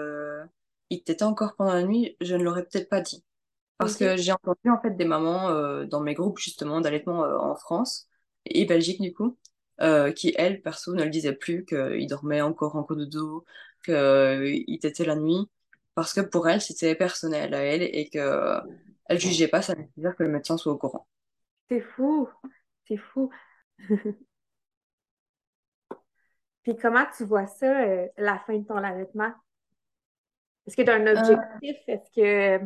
il tétait encore pendant la nuit, je ne l'aurais peut-être pas dit. Parce OK. que j'ai entendu en fait des mamans dans mes groupes justement d'allaitement en France et Belgique du coup, qui elles, perso, ne le disaient plus, qu'ils dormaient encore en cododo, qu'ils tétaient la nuit, parce que pour elles, c'était personnel à elles et que elles jugeaient pas ça nécessaire que le médecin soit au courant. C'est fou. C'est fou. Puis comment tu vois ça, la fin de ton allaitement? Est-ce que tu as un Euh, objectif? Est-ce que...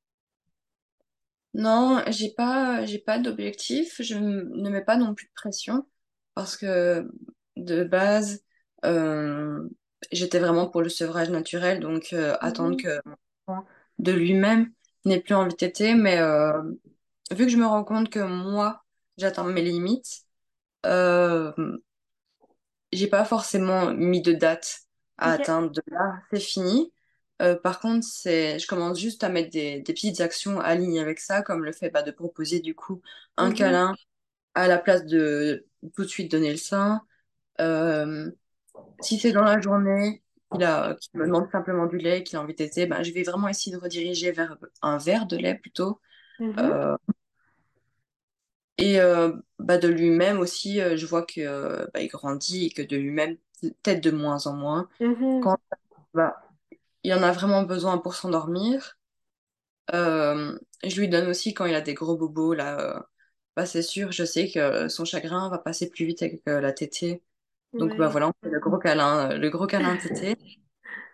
non, j'ai pas d'objectif, ne mets pas non plus de pression, parce que de base, euh, j'étais vraiment pour le sevrage naturel, donc attendre Mhm. que mon enfant de lui-même n'ait plus envie de téter. Mais vu que je me rends compte que moi, j'atteins mes limites, euh, j'ai pas forcément mis de date à OK. atteindre. De là, c'est fini. Par contre, je commence juste à mettre des petites actions alignées avec ça, comme le fait bah, de proposer du coup un Mhm. câlin à la place de tout de suite donner le sein. Euh, Si c'est dans la journée qu'il me demande simplement du lait, qu'il a envie de téter, ben, je vais vraiment essayer de rediriger vers un verre de lait plutôt. Mhm. Euh, et bah, de lui-même aussi, je vois que bah, il grandit et que de lui-même, peut-être de moins en moins. Mhm. Quand bah, il en a vraiment besoin pour s'endormir, je lui donne aussi quand il a des gros bobos, là, bah, c'est sûr, je sais que son chagrin va passer plus vite avec la tétée. Donc bah Ouais. voilà, on fait le gros câlin tété.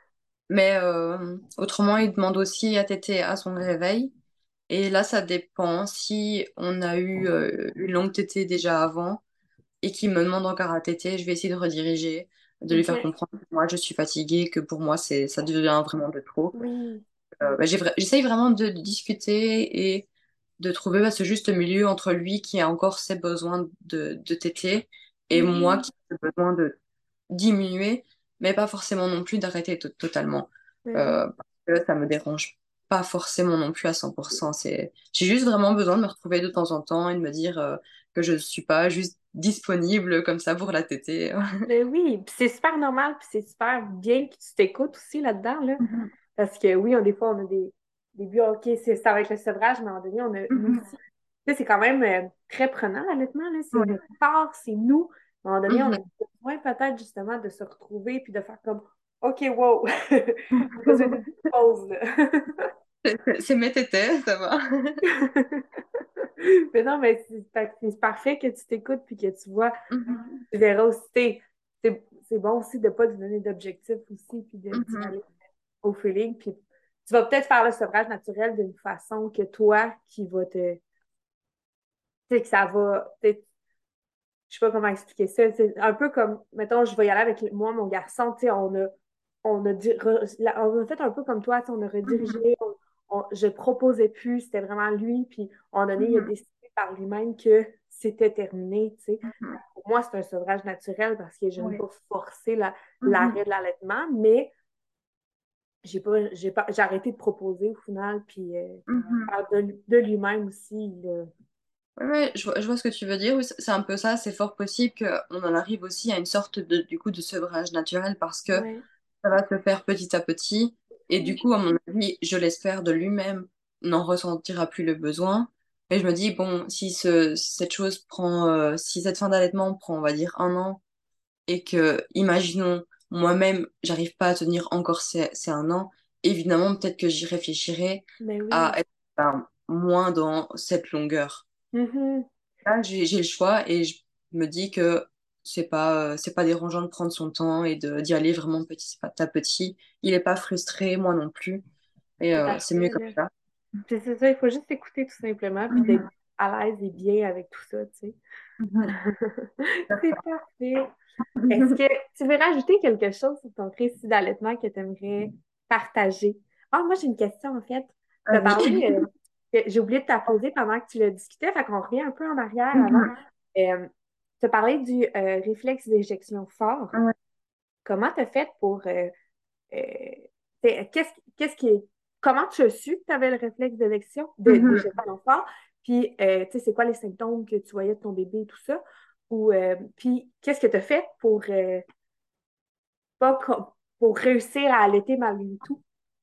Mais autrement, il demande aussi à téter à son réveil. Et là, ça dépend. Si on a eu une longue tétée déjà avant et qu'il me demande encore à téter, je vais essayer de rediriger, de lui faire Ok. comprendre que moi, je suis fatiguée, que pour moi, ça devient vraiment de trop. Oui. J'essaye vraiment de discuter et de trouver ce juste milieu entre lui qui a encore ses besoins de téter et moi Mhm. qui ai besoin de diminuer, mais pas forcément non plus d'arrêter totalement. Ben oui. Parce que ça me dérange pas forcément non plus à 100%. J'ai juste vraiment besoin de me retrouver de temps en temps et de me dire que je suis pas juste disponible comme ça pour la tétée. Ben oui, puis c'est super normal, puis c'est super bien que tu t'écoutes aussi là-dedans, là. Mhm. Parce que oui, des fois, on a des buts, OK, ça va être le sevrage, mais à un moment donné, on a nous Mhm. aussi. Tu sais, c'est quand même très prenant, honnêtement, là. C'est Ouais. notre corps, c'est nous. À un moment donné, on a Mhm. besoin peut-être justement de se retrouver puis de faire comme OK, wow, j'ai besoin d'une petite pause, là. C'est mes tétés, ça va. Mais non, mais c'est parfait que tu t'écoutes puis que tu vois, Mhm. tu verras aussi, c'est bon aussi de ne pas te donner d'objectifs aussi puis d'y Mhm. aller au feeling. Puis tu vas peut-être faire le sevrage naturel d'une façon que toi qui va te. Tu sais, que ça va. Je sais pas comment expliquer ça. C'est un peu comme, mettons, je vais y aller avec moi, mon garçon, tu sais, on a fait un peu comme toi, tu sais, on a Mhm. redirigé, je proposais plus, c'était vraiment lui, puis à un moment donné, il a Mhm. décidé par lui-même que c'était terminé, tu sais. Mhm. Pour moi, c'est un sevrage naturel parce que je n'ai Oui. pas forcé l'arrêt Mhm. de l'allaitement, mais j'ai arrêté de proposer au final, puis Mhm. de lui-même aussi, Ouais, ouais, je vois ce que tu veux dire. Oui, c'est un peu ça. C'est fort possible qu'on en arrive aussi à une sorte du coup, de sevrage naturel parce que ouais. ça va se faire petit à petit. Et du Mhm. coup, à mon avis, je l'espère de lui-même, n'en ressentira plus le besoin. Et je me dis, bon, si cette chose prend, si cette fin d'allaitement prend, on va dire, 1 an, et que, imaginons, moi-même, j'arrive pas à tenir encore ces 1 an, évidemment, peut-être que j'y réfléchirai Mais à oui. être moins dans cette longueur. Mhm. Là, j'ai le choix et je me dis que c'est pas dérangeant de prendre son temps et d'y aller vraiment petit à petit. Il est pas frustré, moi non plus. Et C'est c'est mieux parfait, comme là. ça. Puis c'est ça, il faut juste écouter tout simplement, puis d'être Mhm. à l'aise et bien avec tout ça, tu sais. Mhm. C'est parfait. Est-ce que tu veux rajouter quelque chose sur ton récit d'allaitement que tu aimerais partager? Ah, moi, j'ai une question, en fait. Tu as Vas-y. parlé, j'ai oublié de t'apposer pendant que tu le discutais, fait qu'on revient un peu en arrière avant. Mhm. Tu as parlé du réflexe d'éjection fort. Ouais. Comment tu as fait pour euh, qu'est-ce qui est, comment tu as su que tu avais le réflexe Mhm. d'éjection fort? Puis, tu sais, c'est quoi les symptômes que tu voyais de ton bébé et tout ça? Ou, puis, qu'est-ce que tu as fait pour réussir à allaiter malgré tout?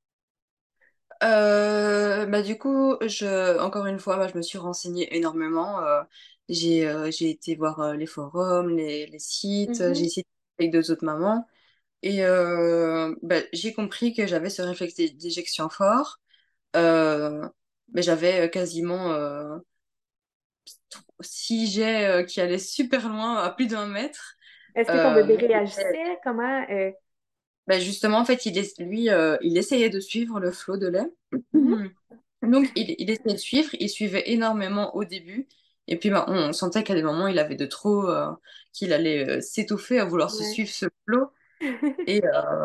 Bah du coup, encore une fois, je me suis renseignée énormément. J'ai été voir les forums, les sites, j'ai Mhm. essayé avec deux autres mamans. Et j'ai compris que j'avais ce réflexe d'éjection fort. Euh, mais j'avais quasiment 6 jets qui allaient super loin, à plus d'1 mètre. Est-ce que ton bébé Euh, réagissait? Comment? Justement, en fait, lui, il essayait de suivre le flot de lait. Mhm. Donc, il essayait de suivre, il suivait énormément au début. Et puis, on sentait qu'à des moments, il avait de trop, qu'il allait s'étouffer à vouloir se Ouais. suivre ce flot. Et,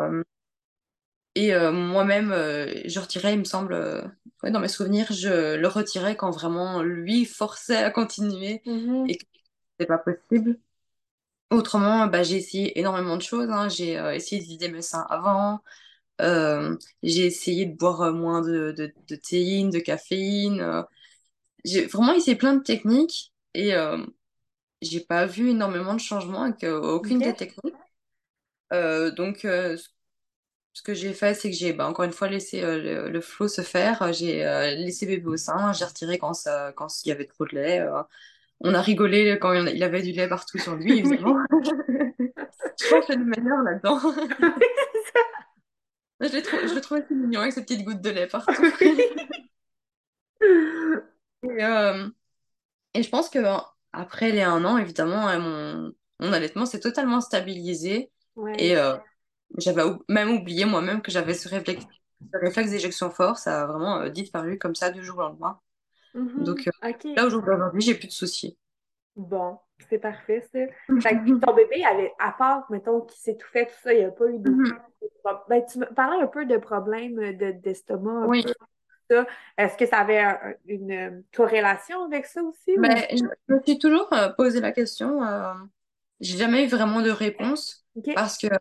moi-même, je retirais, il me semble, ouais, dans mes souvenirs, je le retirais quand vraiment lui forçait à continuer Mhm. et que c'était pas possible. Autrement, j'ai essayé énormément de choses, hein. J'ai essayé de vider mes seins avant. J'ai essayé de boire moins de théine, de caféine. J'ai vraiment essayé plein de techniques et j'ai pas vu énormément de changements avec aucune des OK. techniques. Donc, ce que j'ai fait, c'est que j'ai encore une fois laissé le flot se faire. J'ai laissé bébé au sein, j'ai retiré quand il y avait trop de lait. On a rigolé quand il avait du lait partout sur lui, évidemment. Oui. Je pense que c'est le meilleur là-dedans. Je le trouve assez mignon avec ses petites gouttes de lait partout. Et, euh, et je pense que après les 1 an, évidemment, mon allaitement s'est totalement stabilisé. Ouais. Et J'avais même oublié moi-même que j'avais ce réflexe d'éjection fort. Ça a vraiment disparu comme ça du jour au lendemain. Mhm. Donc là, OK. aujourd'hui, j'ai plus de soucis. Bon, c'est parfait, ça. Fait que, puis ton bébé, à part, mettons, qui s'étouffait, tout ça, il n'y a pas eu Mhm. Ben, tu me parlais un peu de problèmes d'estomac, un Oui, peu, ça. Est-ce que ça avait une corrélation avec ça aussi, ou? mais je me suis toujours posé la question. J'ai jamais eu vraiment de réponse OK, parce que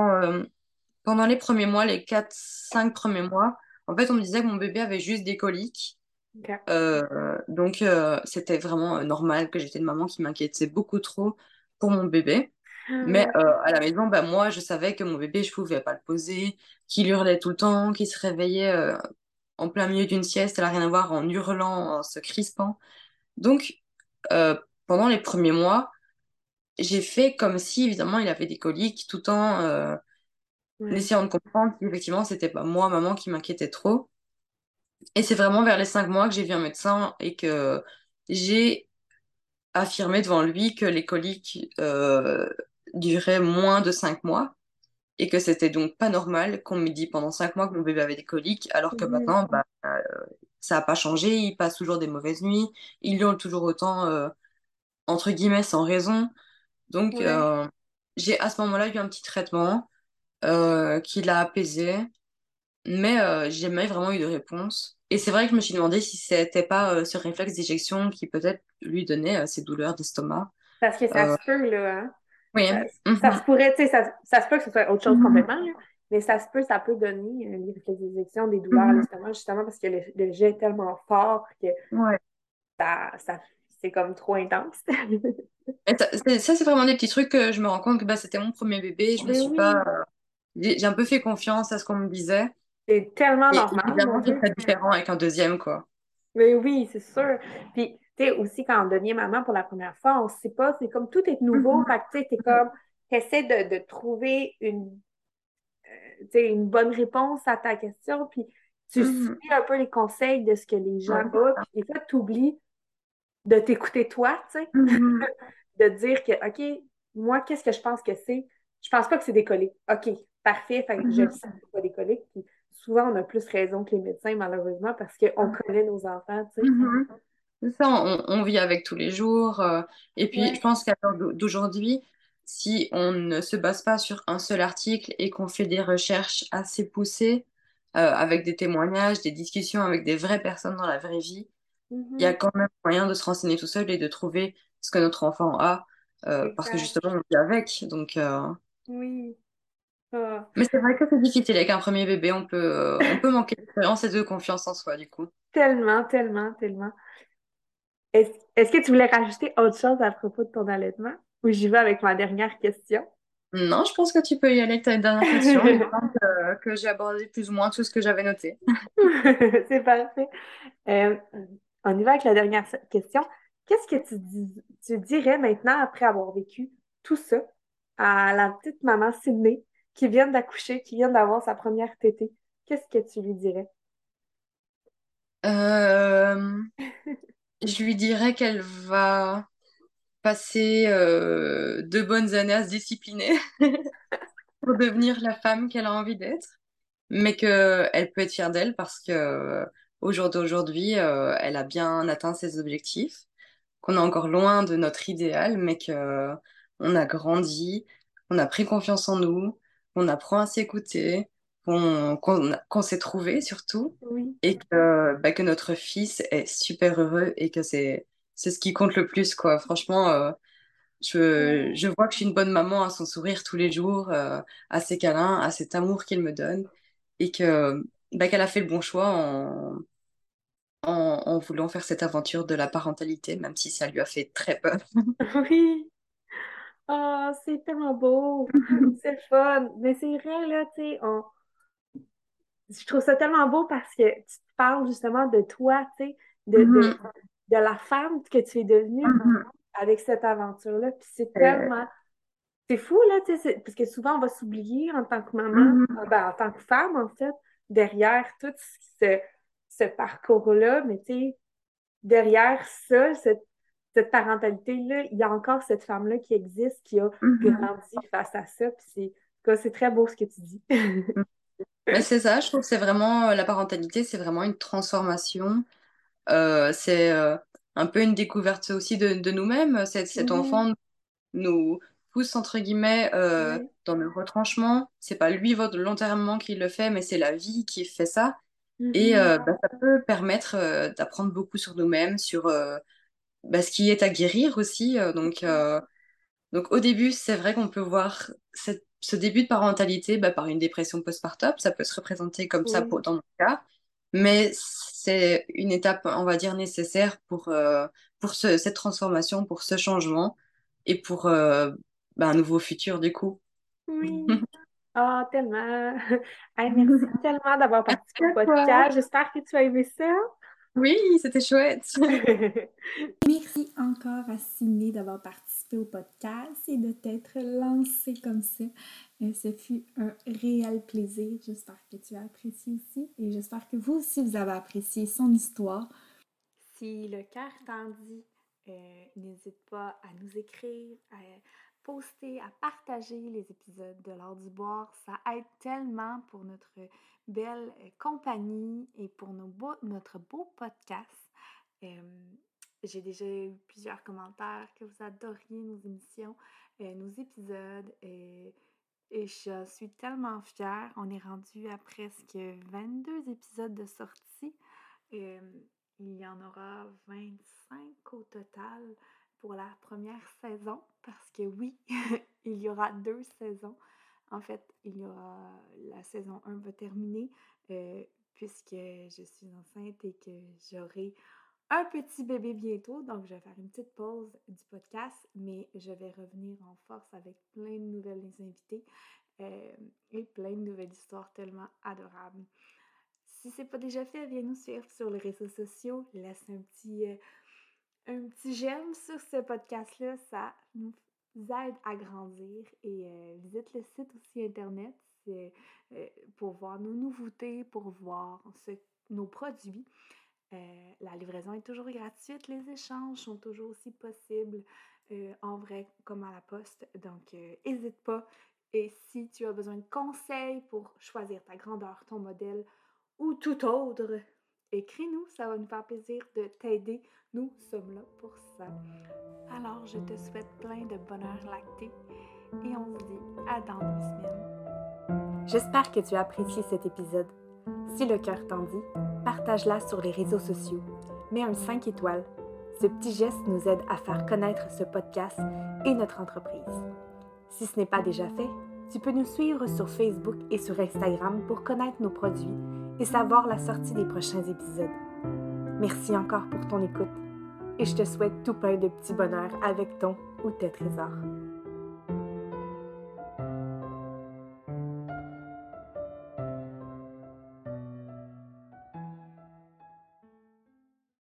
pendant les premiers mois, les 4, 5 premiers mois, en fait, on me disait que mon bébé avait juste des coliques. OK. Donc, c'était vraiment normal que j'étais une maman qui m'inquiétait beaucoup trop pour mon bébé. Mais Ah, à la maison, bah, moi, je savais que mon bébé, je pouvais pas le poser, qu'il hurlait tout le temps, qu'il se réveillait en plein milieu d'une sieste, elle n'a rien à voir, en hurlant, en se crispant. Donc, euh, pendant les premiers mois, j'ai fait comme si, évidemment, il avait des coliques, tout en ouais. essayant de comprendre qu'effectivement, c'était pas moi, maman, qui m'inquiétait trop. Et c'est vraiment vers les 5 mois que j'ai vu un médecin et que j'ai affirmé devant lui que les coliques duraient moins de 5 mois et que c'était donc pas normal qu'on me dise pendant 5 mois que mon bébé avait des coliques, alors que Mhm. maintenant, bah, ça n'a pas changé, il passe toujours des mauvaises nuits, il hurle toujours autant, entre guillemets, sans raison. Donc, Ouais. j'ai à ce moment-là eu un petit traitement qui l'a apaisé, mais j'ai jamais vraiment eu de réponse. Et c'est vrai que je me suis demandé si c'était pas ce réflexe d'éjection qui peut-être lui donnait ces douleurs d'estomac. Parce que ça Euh, se peut, là, hein. oui. Ça se Mhm. pourrait, tu sais, ça se peut que ce soit autre chose Mhm. complètement, là, mais ça peut donner les réflexes d'éjection, des douleurs à Mhm. l'estomac, justement parce que le jet est tellement fort que Ouais. ça c'est comme trop intense. Et ça, c'est vraiment des petits trucs que je me rends compte que bah, c'était mon premier bébé. Je me Mais suis pas. oui, J'ai un peu fait confiance à ce qu'on me disait. c'est tellement Et normal, mon évidemment, c'est Dieu. très différent avec un deuxième, quoi. Mais oui, c'est sûr. Puis, tu sais, aussi, quand on devient maman pour la première fois, on ne sait pas, c'est comme tout est nouveau. Mhm. Fait que, tu sais, t'es comme, t'essaies de trouver tu sais, une bonne réponse à ta question, puis tu suis Mhm. un peu les conseils de ce que les gens Ouais, ont, c'est ça. puis des fois, tu oublies de t'écouter toi, tu sais, Mhm. de dire que, OK, moi, qu'est-ce que je pense que c'est? Je pense pas que c'est des coliques. OK, parfait, fait que je le Mhm. sais que c'est pas des coliques. Puis souvent, on a plus raison que les médecins, malheureusement, parce qu'on connaît nos enfants, tu sais. Mhm. C'est ça, on vit avec tous les jours. Et puis, je Ouais. pense qu'à l'heure d'aujourd'hui, si on ne se base pas sur un seul article et qu'on fait des recherches assez poussées, avec des témoignages, des discussions avec des vraies personnes dans la vraie vie, il y a Mhm. quand même moyen de se renseigner tout seul et de trouver ce que notre enfant a, parce que Exact. justement, on vit avec. Donc, Oui. Ah. mais c'est vrai que c'est difficile avec un premier bébé, on peut manquer d'expérience et de confiance en soi, du coup. Tellement, tellement, tellement. Est-ce que tu voulais rajouter autre chose à propos de ton allaitement? Ou j'y vais avec ma dernière question? Non, je pense que tu peux y aller avec ta dernière question. Il me semble que j'ai abordé plus ou moins tout ce que j'avais noté. C'est parfait. Euh, on y va avec la dernière question. Qu'est-ce que tu dirais maintenant après avoir vécu tout ça à la petite maman Sydney qui vient d'accoucher, qui vient d'avoir sa première tétée? Qu'est-ce que tu lui dirais? Euh, je lui dirais qu'elle va passer 2 bonnes années à se discipliner pour devenir la femme qu'elle a envie d'être, mais qu'elle peut être fière d'elle parce que au jour d'aujourd'hui, elle a bien atteint ses objectifs, qu'on est encore loin de notre idéal, mais que on a grandi, qu'on a pris confiance en nous, qu'on apprend à s'écouter, qu'on s'est trouvé surtout, Oui. et que notre fils est super heureux et que c'est ce qui compte le plus, quoi. Franchement, je vois que je suis une bonne maman à son sourire tous les jours, à ses câlins, à cet amour qu'il me donne, et qu'elle a fait le bon choix en voulant faire cette aventure de la parentalité, même si ça lui a fait très peur. Oui. Ah, c'est tellement beau. C'est le fun. Mais c'est vrai, là, tu sais, je trouve ça tellement beau parce que tu te parles justement de toi, tu sais, Mhm, de la femme que tu es devenue mhm. avec cette aventure-là. Puis c'est Euh, tellement. C'est fou, là, tu sais, parce que souvent on va s'oublier en tant que maman, mhm, ben, en tant que femme, en fait, derrière tout ce parcours-là. Mais tu sais, derrière ça, cette parentalité-là, il y a encore cette femme-là qui existe, qui a mhm. grandi face à ça. Puis c'est cas, c'est très beau ce que tu dis. Mais c'est ça, je trouve que c'est vraiment la parentalité, c'est vraiment une transformation. C'est un peu une découverte aussi de nous-mêmes. Cet Mhm. enfant nous pousse, entre guillemets, Oui, dans le retranchement. C'est pas lui volontairement qui le fait, mais c'est la vie qui fait ça. Et mhm. ça peut permettre d'apprendre beaucoup sur nous-mêmes, sur ce qui est à guérir aussi. Donc au début, c'est vrai qu'on peut voir ce début de parentalité par une dépression postpartum. Ça peut se représenter comme ça Oui, dans mon cas. Mais c'est une étape, on va dire, nécessaire pour cette transformation, pour ce changement et pour un nouveau futur du coup. oui. Ah, tellement. Hey, merci tellement d'avoir participé Merci au à toi. podcast. J'espère que tu as aimé ça. Oui, c'était chouette. Merci encore à Ciné d'avoir participé au podcast et de t'être lancé comme ça. Ce fut un réel plaisir. J'espère que tu as apprécié aussi et j'espère que vous aussi vous avez apprécié son histoire. Si le cœur t'en dit, n'hésite pas à nous écrire, à poster, à partager les épisodes de l'Art du Boire. Ça aide tellement pour notre belle compagnie et pour notre beau podcast. Euh, j'ai déjà eu plusieurs commentaires que vous adoriez nos émissions, nos épisodes. Et je suis tellement fière. On est rendu à presque 22 épisodes de sortie. Euh, il y en aura 25 au total pour la première saison parce que oui, il y aura 2 saisons. En fait, la saison 1 va terminer puisque je suis enceinte et que j'aurai un petit bébé bientôt. Donc, je vais faire une petite pause du podcast, mais je vais revenir en force avec plein de nouvelles invités et plein de nouvelles histoires tellement adorables. Si c'est pas déjà fait, viens nous suivre sur les réseaux sociaux. Laisse un petit j'aime sur ce podcast-là. Ça nous aide à grandir. Et visite le site aussi internet euh, pour voir nos nouveautés, pour voir nos produits. La livraison est toujours gratuite. Les échanges sont toujours aussi possibles en vrai comme à la poste. Donc, n'hésite pas. Et si tu as besoin de conseils pour choisir ta grandeur, ton modèle, ou tout autre, écris-nous, ça va nous faire plaisir de t'aider. Nous sommes là pour ça. Alors, je te souhaite plein de bonheur lacté et on se dit à dans 2 semaines. J'espère que tu as apprécié cet épisode. Si le cœur t'en dit, partage-la sur les réseaux sociaux. Mets un 5 étoiles. Ce petit geste nous aide à faire connaître ce podcast et notre entreprise. Si ce n'est pas déjà fait, tu peux nous suivre sur Facebook et sur Instagram pour connaître nos produits et savoir la sortie des prochains épisodes. Merci encore pour ton écoute et je te souhaite tout plein de petits bonheurs avec ton ou tes trésors.